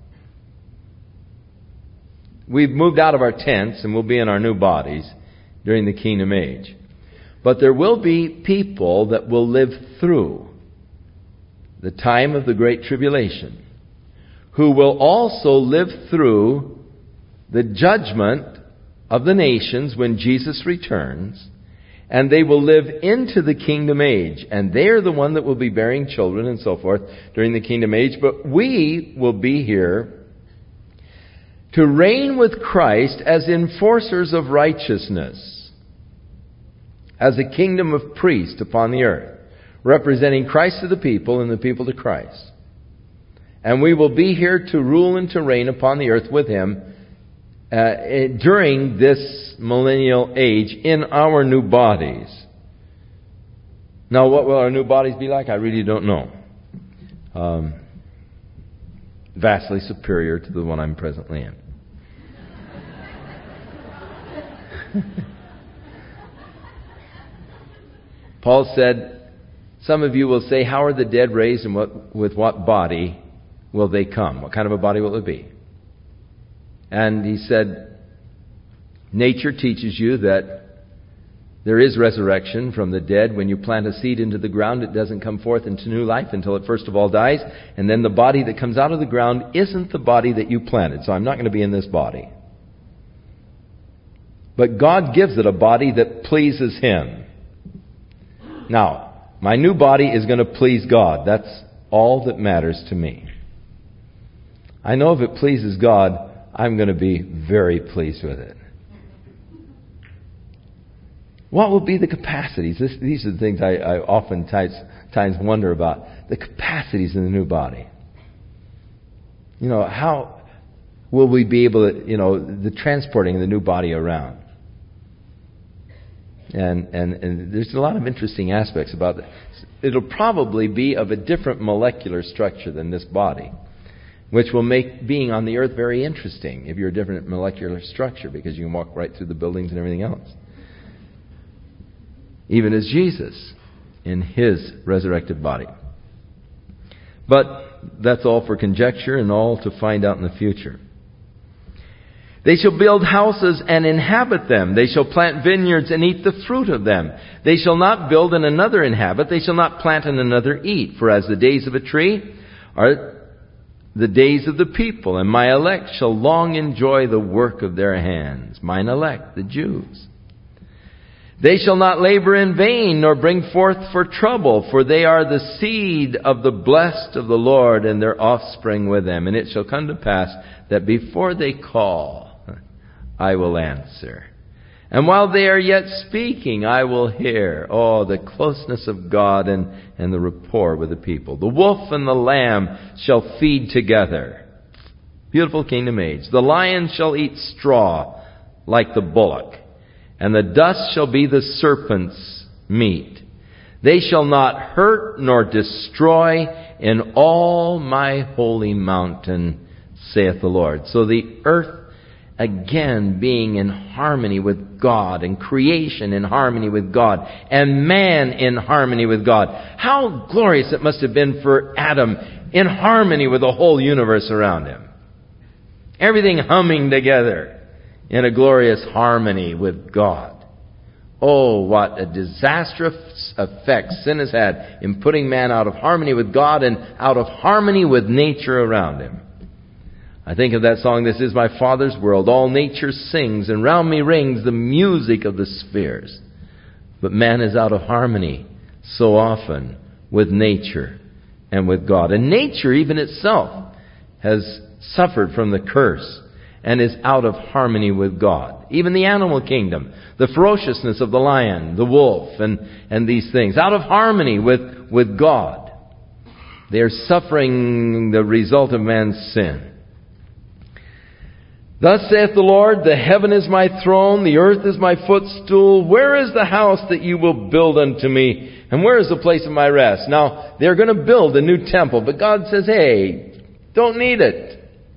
We've moved out of our tents and we'll be in our new bodies during the kingdom age. But there will be people that will live through the time of the Great Tribulation, who will also live through the judgment of the nations when Jesus returns, and they will live into the kingdom age. And they are the one that will be bearing children and so forth during the kingdom age. But we will be here to reign with Christ as enforcers of righteousness, as a kingdom of priests upon the earth, representing Christ to the people and the people to Christ. And we will be here to rule and to reign upon the earth with Him uh, during this millennial age in our new bodies. Now, what will our new bodies be like? I really don't know. Um, vastly superior to the one I'm presently in. Paul said, some of you will say, how are the dead raised, and what, with what body will they come? What kind of a body will it be? And he said, nature teaches you that There is resurrection from the dead. When you plant a seed into the ground, it doesn't come forth into new life until it first of all dies. And then the body that comes out of the ground isn't the body that you planted. So I'm not going to be in this body. But God gives it a body that pleases Him. Now, my new body is going to please God. That's all that matters to me. I know if it pleases God, I'm going to be very pleased with it. What will be the capacities? This, these are the things I, I oftentimes times wonder about. The capacities in the new body. You know, how will we be able to, you know, the transporting the new body around? And, and, and there's a lot of interesting aspects about it. It'll probably be of a different molecular structure than this body, which will make being on the earth very interesting if you're a different molecular structure, because you can walk right through the buildings and everything else. Even as Jesus in His resurrected body. But that's all for conjecture and all to find out in the future. They shall build houses and inhabit them. They shall plant vineyards and eat the fruit of them. They shall not build and another inhabit. They shall not plant and another eat. For as the days of a tree are the days of the people, and my elect shall long enjoy the work of their hands. Mine elect, the Jews. They shall not labor in vain, nor bring forth for trouble, for they are the seed of the blessed of the Lord, and their offspring with them. And it shall come to pass that before they call, I will answer. And while they are yet speaking, I will hear. Oh, the closeness of God and, and the rapport with the people. The wolf and the lamb shall feed together. Beautiful kingdom age. The lion shall eat straw like the bullock, and the dust shall be the serpent's meat. They shall not hurt nor destroy in all my holy mountain, saith the Lord. So the earth, again, being in harmony with God, and creation in harmony with God, and man in harmony with God. How glorious it must have been for Adam in harmony with the whole universe around him. Everything humming together in a glorious harmony with God. Oh, what a disastrous effect sin has had in putting man out of harmony with God and out of harmony with nature around him. I think of that song, This Is My Father's World. All nature sings, and round me rings the music of the spheres. But man is out of harmony so often with nature and with God. And nature, even itself, has suffered from the curse and is out of harmony with God. Even the animal kingdom, the ferociousness of the lion, the wolf, and, and these things, out of harmony with, with God. They are suffering the result of man's sin. Thus saith the Lord, the heaven is my throne, the earth is my footstool. Where is the house that you will build unto me? And where is the place of my rest? Now, they're going to build a new temple, but God says, hey, don't need it.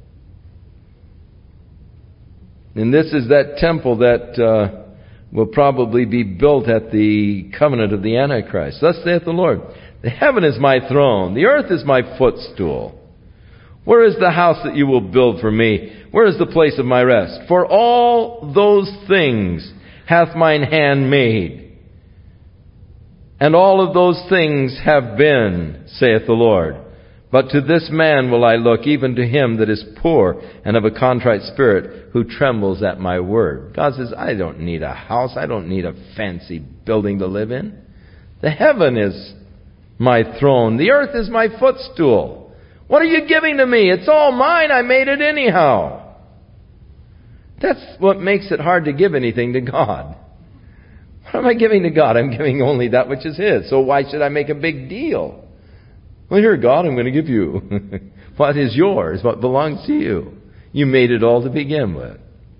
And this is that temple that uh, will probably be built at the covenant of the Antichrist. Thus saith the Lord, the heaven is my throne, the earth is my footstool. Where is the house that you will build for me? Where is the place of my rest? For all those things hath mine hand made, and all of those things have been, saith the Lord. But to this man will I look, even to him that is poor and of a contrite spirit, who trembles at my word. God says, I don't need a house. I don't need a fancy building to live in. The heaven is my throne. The earth is my footstool. What are you giving to me? It's all mine. I made it anyhow. That's what makes it hard to give anything to God. What am I giving to God? I'm giving only that which is His. So why should I make a big deal? Well, here, God, I'm going to give you what is yours, what belongs to you. You made it all to begin with.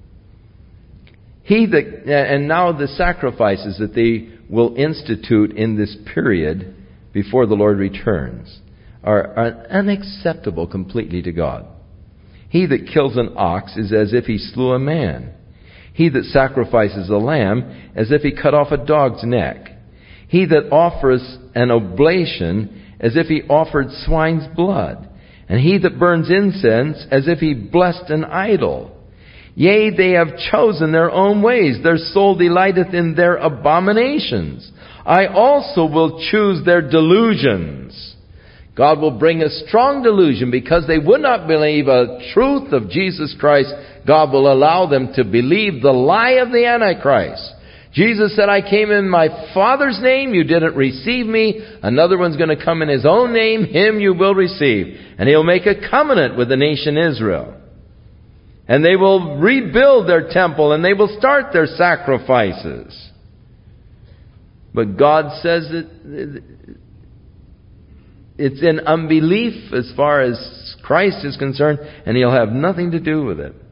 He that, and now the sacrifices that they will institute in this period before the Lord returns are, are unacceptable completely to God. He that kills an ox is as if he slew a man. He that sacrifices a lamb as if he cut off a dog's neck. He that offers an oblation as if he offered swine's blood. And he that burns incense as if he blessed an idol. Yea, they have chosen their own ways. Their soul delighteth in their abominations. I also will choose their delusions. God will bring a strong delusion because they would not believe a truth of Jesus Christ. God will allow them to believe the lie of the Antichrist. Jesus said, I came in my Father's name, you didn't receive me. Another one's going to come in his own name, him you will receive. And he'll make a covenant with the nation Israel. And they will rebuild their temple and they will start their sacrifices. But God says that it's in unbelief as far as Christ is concerned, and he'll have nothing to do with it.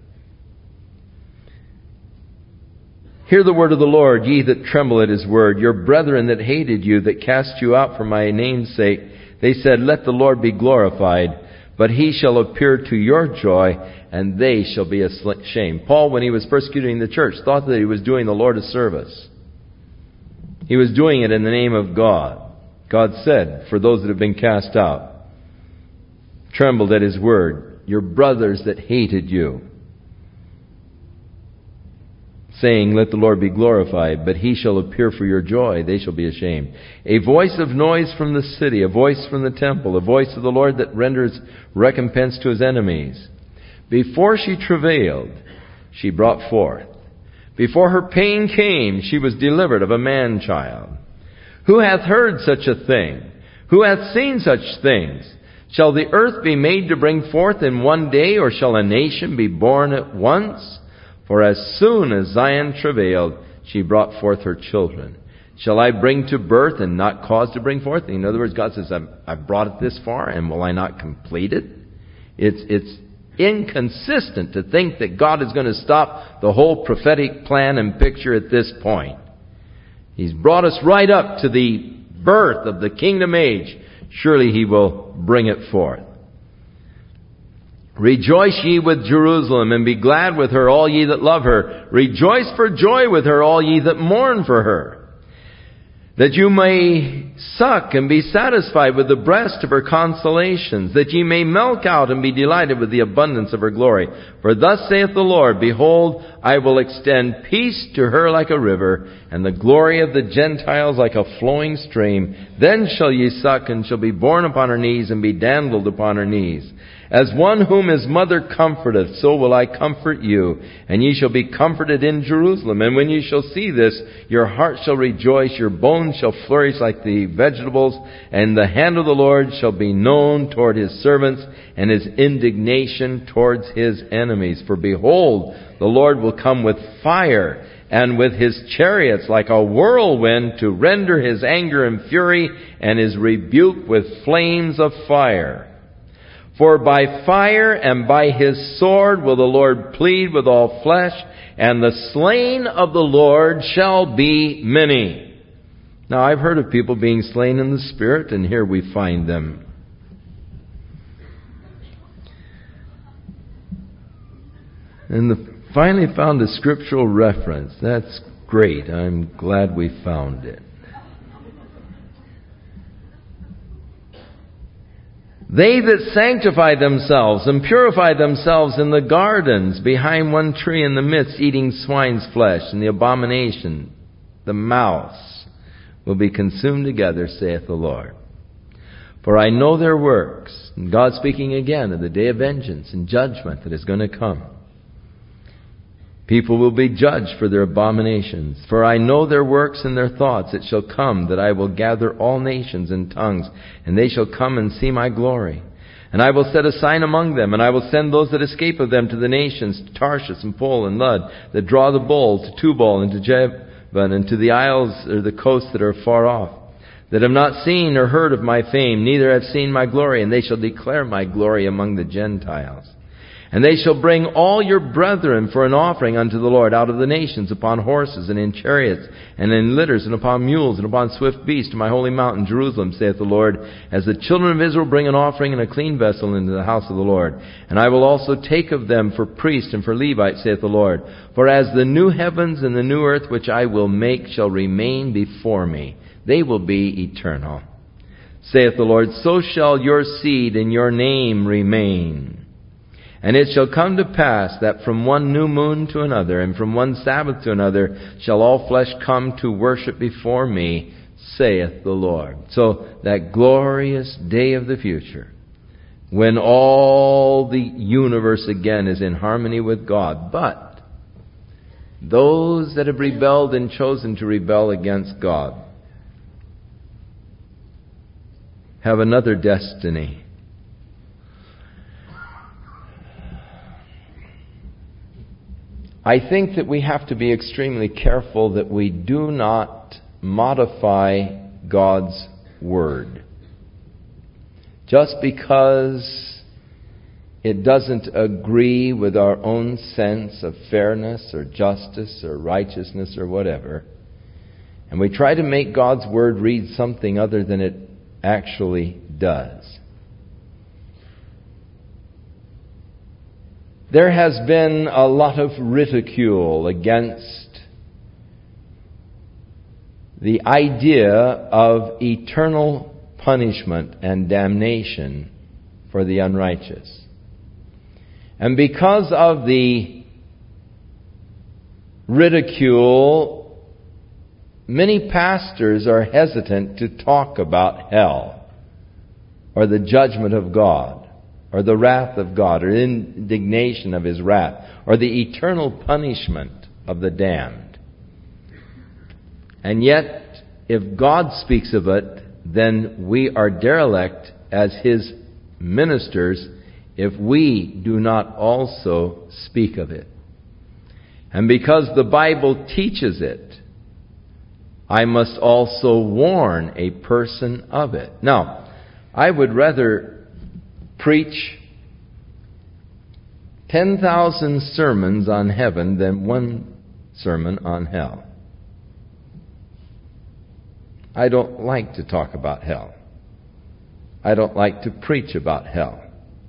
Hear the word of the Lord, ye that tremble at his word. Your brethren that hated you, that cast you out for my name's sake, they said, let the Lord be glorified, but he shall appear to your joy, and they shall be ashamed. Paul, when he was persecuting the church, thought that he was doing the Lord a service. He was doing it in the name of God. God said, for those that have been cast out, trembled at his word, your brothers that hated you, saying, let the Lord be glorified, but he shall appear for your joy, they shall be ashamed. A voice of noise from the city, a voice from the temple, a voice of the Lord that renders recompense to his enemies. Before she travailed, she brought forth. Before her pain came, she was delivered of a man-child. Who hath heard such a thing? Who hath seen such things? Shall the earth be made to bring forth in one day, or shall a nation be born at once? For as soon as Zion travailed, she brought forth her children. Shall I bring to birth and not cause to bring forth? In other words, God says, I've, I've brought it this far, and will I not complete it? It's, it's inconsistent to think that God is going to stop the whole prophetic plan and picture at this point. He's brought us right up to the birth of the kingdom age. Surely he will bring it forth. Rejoice ye with Jerusalem, and be glad with her, all ye that love her. Rejoice for joy with her, all ye that mourn for her. That you may suck and be satisfied with the breast of her consolations, that ye may milk out and be delighted with the abundance of her glory. For thus saith the Lord, behold, I will extend peace to her like a river, and the glory of the Gentiles like a flowing stream. Then shall ye suck, and shall be borne upon her knees, and be dandled upon her knees. As one whom his mother comforteth, so will I comfort you, and ye shall be comforted in Jerusalem. And when ye shall see this, your heart shall rejoice, your bones shall flourish like the vegetables, and the hand of the Lord shall be known toward his servants, and his indignation towards his enemies. For behold, the Lord will come with fire, and with his chariots like a whirlwind, to render his anger and fury, and his rebuke with flames of fire. For by fire and by his sword will the Lord plead with all flesh, and the slain of the Lord shall be many. Now, I've heard of people being slain in the Spirit, and here we find them. And the, finally found a scriptural reference. That's great. I'm glad we found it. They that sanctify themselves and purify themselves in the gardens behind one tree in the midst, eating swine's flesh, and the abomination, the mouse, will be consumed together, saith the Lord. For I know their works. And God speaking again of the day of vengeance and judgment that is going to come. People will be judged for their abominations. For I know their works and their thoughts. It shall come that I will gather all nations and tongues, and they shall come and see my glory. And I will set a sign among them, and I will send those that escape of them to the nations, to Tarshish and Pul and Lud, that draw the bowl, to Tubal and to Javan, and to the isles or the coasts that are far off, that have not seen or heard of my fame, neither have seen my glory, and they shall declare my glory among the Gentiles. And they shall bring all your brethren for an offering unto the Lord out of the nations, upon horses and in chariots and in litters and upon mules and upon swift beasts, to my holy mountain Jerusalem, saith the Lord, as the children of Israel bring an offering in a clean vessel into the house of the Lord. And I will also take of them for priests and for Levites, saith the Lord. For as the new heavens and the new earth which I will make shall remain before me, they will be eternal, saith the Lord, so shall your seed and your name remain. And it shall come to pass that from one new moon to another, and from one Sabbath to another, shall all flesh come to worship before me, saith the Lord. So that glorious day of the future, when all the universe again is in harmony with God. But those that have rebelled and chosen to rebel against God have another destiny. I think that we have to be extremely careful that we do not modify God's Word. Just because it doesn't agree with our own sense of fairness or justice or righteousness or whatever, and we try to make God's Word read something other than it actually does. There has been a lot of ridicule against the idea of eternal punishment and damnation for the unrighteous. And because of the ridicule, many pastors are hesitant to talk about hell or the judgment of God, or the wrath of God, or indignation of His wrath, or the eternal punishment of the damned. And yet, if God speaks of it, then we are derelict as His ministers if we do not also speak of it. And because the Bible teaches it, I must also warn a person of it. Now, I would rather preach ten thousand sermons on heaven than one sermon on hell. I don't like to talk about hell. I don't like to preach about hell.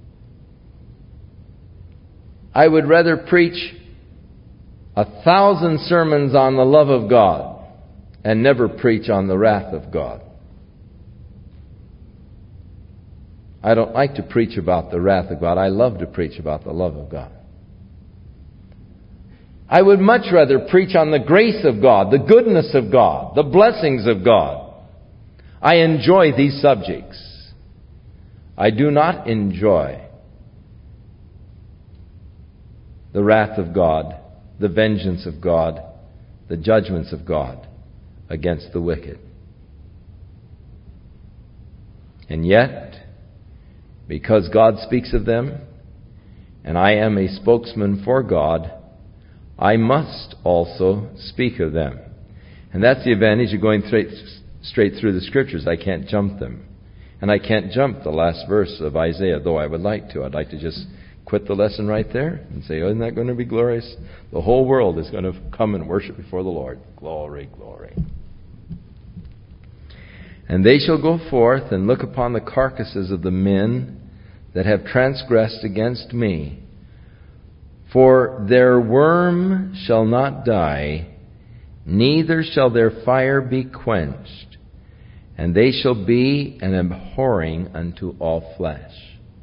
I would rather preach a thousand sermons on the love of God and never preach on the wrath of God. I don't like to preach about the wrath of God. I love to preach about the love of God. I would much rather preach on the grace of God, the goodness of God, the blessings of God. I enjoy these subjects. I do not enjoy the wrath of God, the vengeance of God, the judgments of God against the wicked. And yet, because God speaks of them, and I am a spokesman for God, I must also speak of them. And that's the advantage of going straight, straight through the Scriptures. I can't jump them. And I can't jump the last verse of Isaiah, though I would like to. I'd like to just quit the lesson right there and say, oh, isn't that going to be glorious? The whole world is going to come and worship before the Lord. Glory, glory. And they shall go forth and look upon the carcasses of the men that have transgressed against me. For their worm shall not die, neither shall their fire be quenched, and they shall be an abhorring unto all flesh.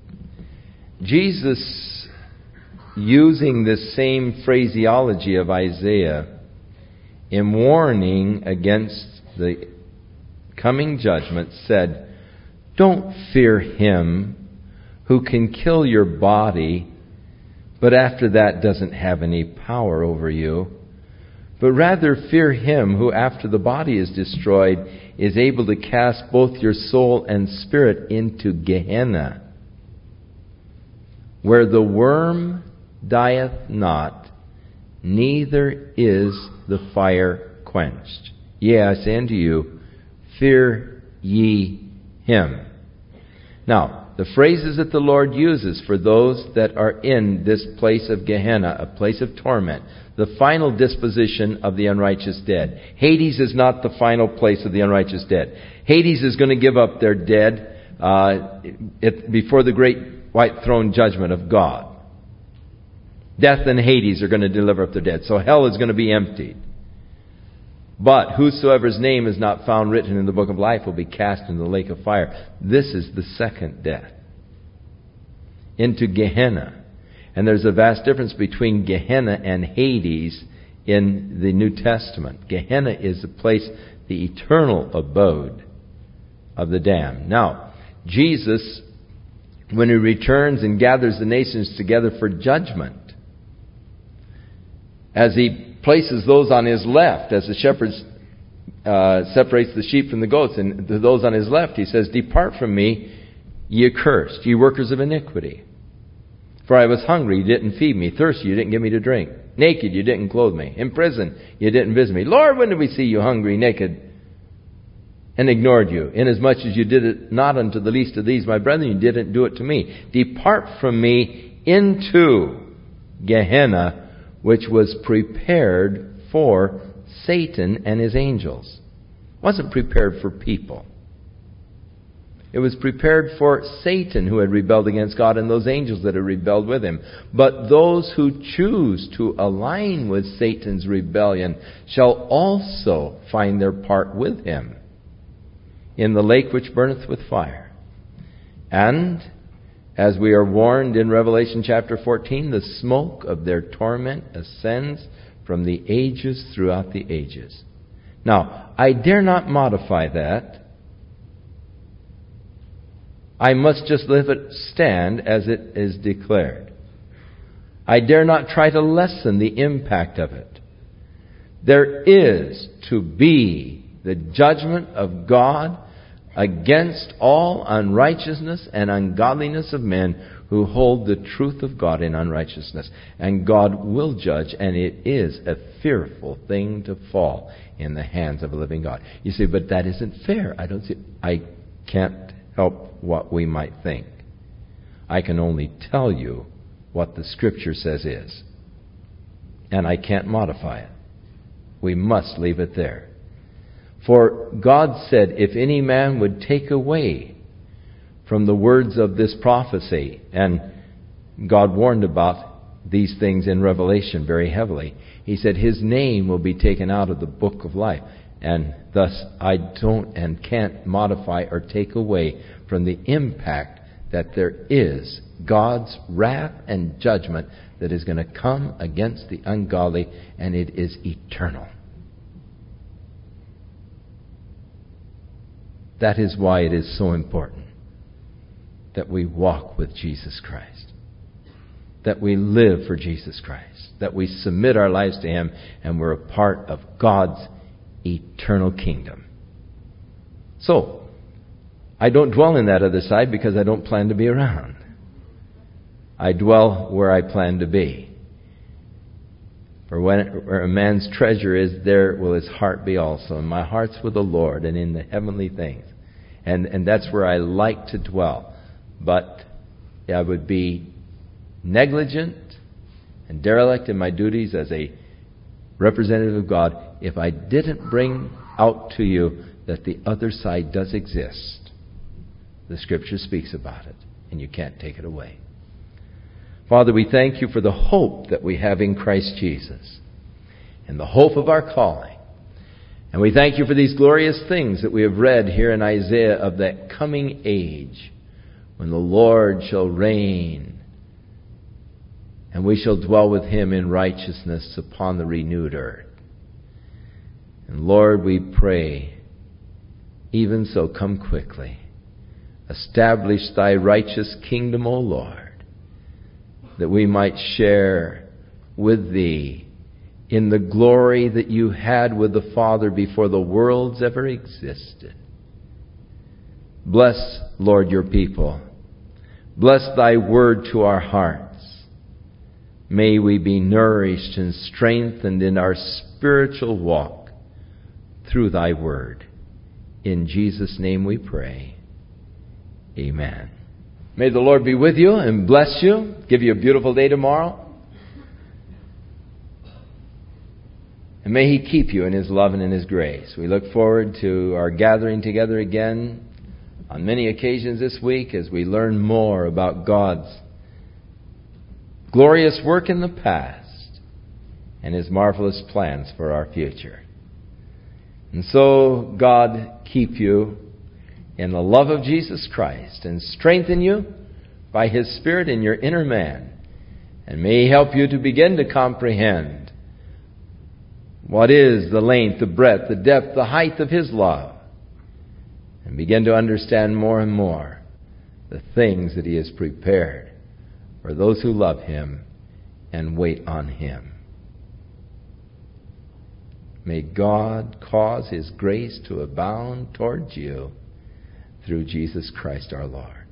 Jesus, using this same phraseology of Isaiah in warning against the coming judgment, said, don't fear him who can kill your body, but after that doesn't have any power over you. But rather fear him who after the body is destroyed is able to cast both your soul and spirit into Gehenna, where the worm dieth not, neither is the fire quenched. Yea, I say unto you, fear ye him. Now, the phrases that the Lord uses for those that are in this place of Gehenna, a place of torment, the final disposition of the unrighteous dead. Hades is not the final place of the unrighteous dead. Hades is going to give up their dead uh, it, before the great white throne judgment of God. Death and Hades are going to deliver up their dead. So hell is going to be emptied. But whosoever's name is not found written in the book of life will be cast into the lake of fire. This is the second death, into Gehenna. And there's a vast difference between Gehenna and Hades in the New Testament. Gehenna is the place, the eternal abode of the damned. Now, Jesus, when He returns and gathers the nations together for judgment, as He places those on His left, as the shepherd uh, separates the sheep from the goats, and to those on His left, He says, "Depart from me, ye accursed, ye workers of iniquity. For I was hungry, you didn't feed me. Thirsty, you didn't give me to drink. Naked, you didn't clothe me. In prison, you didn't visit me. Lord, when did we see you hungry, naked, and ignored you? Inasmuch as you did it not unto the least of these, my brethren, you didn't do it to me. Depart from me into Gehenna, which was prepared for Satan and his angels." It wasn't prepared for people. It was prepared for Satan, who had rebelled against God, and those angels that had rebelled with him. But those who choose to align with Satan's rebellion shall also find their part with him in the lake which burneth with fire. And, as we are warned in Revelation chapter fourteen, the smoke of their torment ascends from the ages throughout the ages. Now, I dare not modify that. I must just let it stand as it is declared. I dare not try to lessen the impact of it. There is to be the judgment of God against all unrighteousness and ungodliness of men who hold the truth of God in unrighteousness. And God will judge, and it is a fearful thing to fall in the hands of a living God. You say, but that isn't fair. I don't see. I can't help what we might think. I can only tell you what the Scripture says is. And I can't modify it. We must leave it there. For God said, if any man would take away from the words of this prophecy, and God warned about these things in Revelation very heavily, He said his name will be taken out of the book of life. And thus I don't and can't modify or take away from the impact that there is God's wrath and judgment that is going to come against the ungodly, and it is eternal. That is why it is so important that we walk with Jesus Christ, that we live for Jesus Christ, that we submit our lives to Him, and we're a part of God's eternal kingdom. So, I don't dwell in that other side because I don't plan to be around. I dwell where I plan to be. For when, where a man's treasure is, there will his heart be also. And my heart's with the Lord and in the heavenly things. And, and that's where I like to dwell. But I would be negligent and derelict in my duties as a representative of God if I didn't bring out to you that the other side does exist. The Scripture speaks about it, and you can't take it away. Father, we thank You for the hope that we have in Christ Jesus and the hope of our calling. And we thank You for these glorious things that we have read here in Isaiah of that coming age when the Lord shall reign and we shall dwell with Him in righteousness upon the renewed earth. And Lord, we pray, even so, come quickly. Establish Thy righteous kingdom, O Lord, that we might share with Thee in the glory that You had with the Father before the worlds ever existed. Bless, Lord, Your people. Bless Thy word to our hearts. May we be nourished and strengthened in our spiritual walk through Thy word. In Jesus' name we pray. Amen. May the Lord be with you and bless you. Give you a beautiful day tomorrow. And may He keep you in His love and in His grace. We look forward to our gathering together again on many occasions this week as we learn more about God's glorious work in the past and His marvelous plans for our future. And so, God keep you in the love of Jesus Christ and strengthen you by His Spirit in your inner man. And may He help you to begin to comprehend what is the length, the breadth, the depth, the height of His love. And begin to understand more and more the things that He has prepared for those who love Him and wait on Him. May God cause His grace to abound towards you through Jesus Christ our Lord.